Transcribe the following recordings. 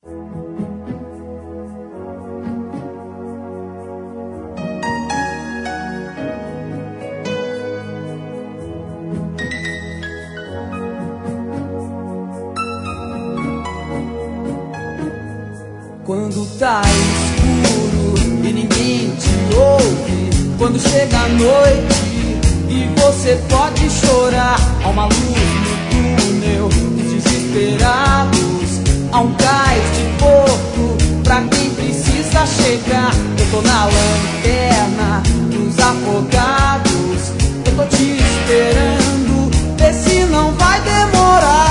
Quando tá escuro e ninguém te ouve, quando chega a noite e você pode chorar, há uma luz no túnel dos desesperados, há um cais de porto pra quem precisa chegar. Eu tô na lanterna dos afogados, eu tô te esperando, vê se não vai demorar.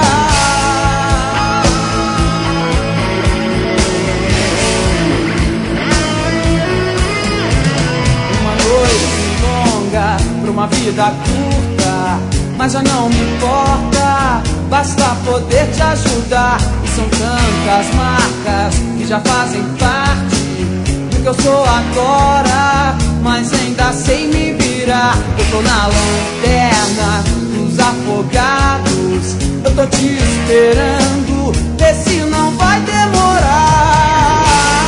Pra uma vida curta, mas já não me importa, basta poder te ajudar. E são tantas marcas que já fazem parte do que eu sou agora, mas ainda sei me virar. Eu tô na lanterna dos afogados, eu tô te esperando, vê se não vai demorar.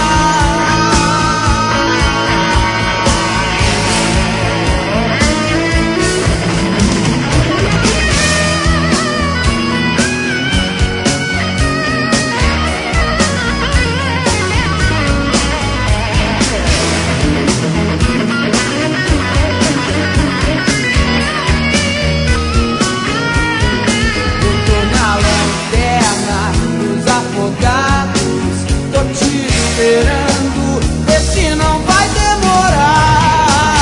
Esperando, vê se não vai demorar.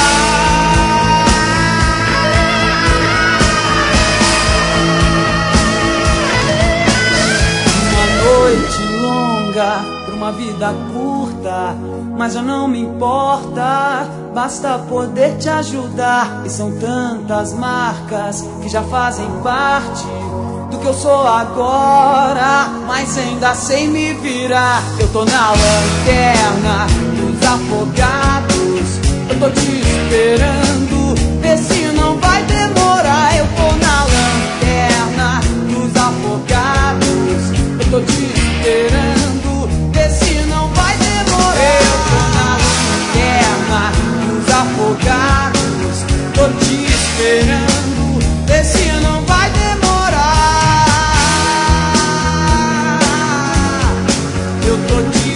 Uma noite longa pra uma vida curta, mas já não me importa, basta poder te ajudar. E são tantas marcas que já fazem parte do que eu sou agora, mas ainda sei me virar. Eu tô na lanterna dos afogados, eu tô te esperando, vê se não vai demorar. Eu tô na lanterna dos afogados, eu tô te esperando, vê se não vai demorar. Eu tô na lanterna dos afogados, tô te esperando, vê se não vai demorar. Eu tô te